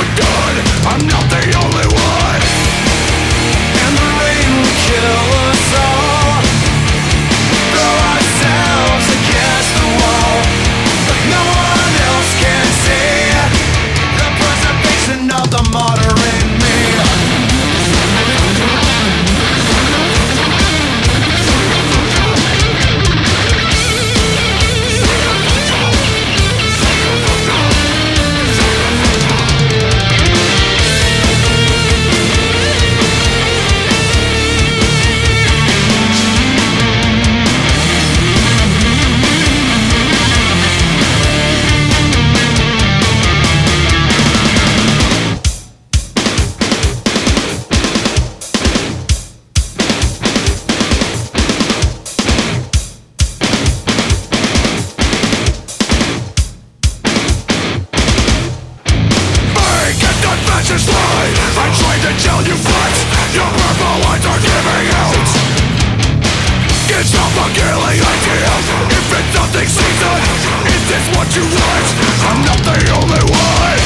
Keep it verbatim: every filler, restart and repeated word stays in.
good, I'm not the only one. And the rain will kill us all. Throw ourselves against the wall, but no one else can see the preservation of the martyr in me. I'm trying to tell you what your purple lines are giving out. It's not the killing idea. If it's nothing season, is this what you want? I'm not the only one.